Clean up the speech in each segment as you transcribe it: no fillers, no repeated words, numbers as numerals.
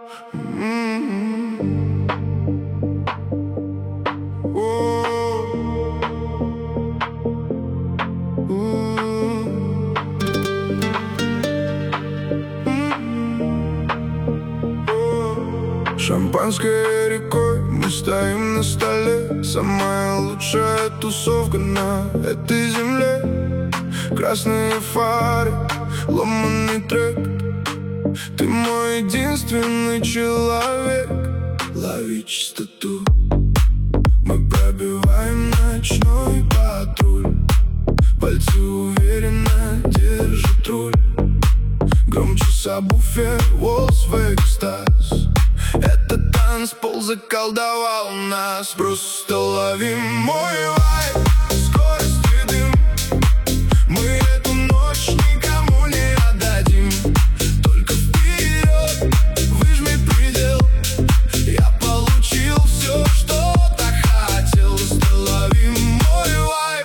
Шампанское рекой, мы стоим на столе. Самая лучшая тусовка на этой земле. Красные фары, ломаный трек. Ты мой единственный человек. Лови чистоту. Мы пробиваем ночной патруль. Пальцы уверенно держат руль. Громче сабвуфер, walls в экстаз. Этот танцпол заколдовал нас. Просто лови мой вайб, скорость и дым. Мы эту ночь никому не отдадим. Только вперед, выжми предел. Я получил все, что так хотел. Просто лови мой вайб,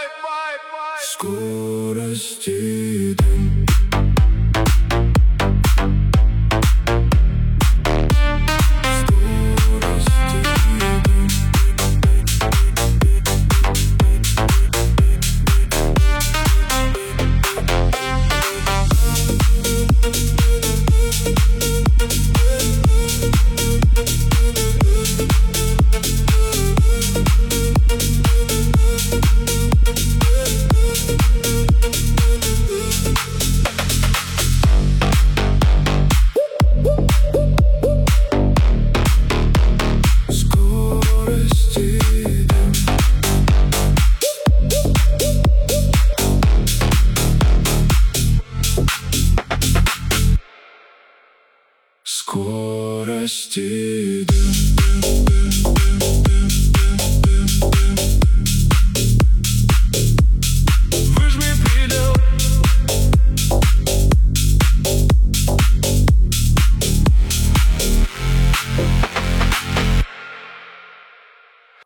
скорость и дым. Скорость и дым.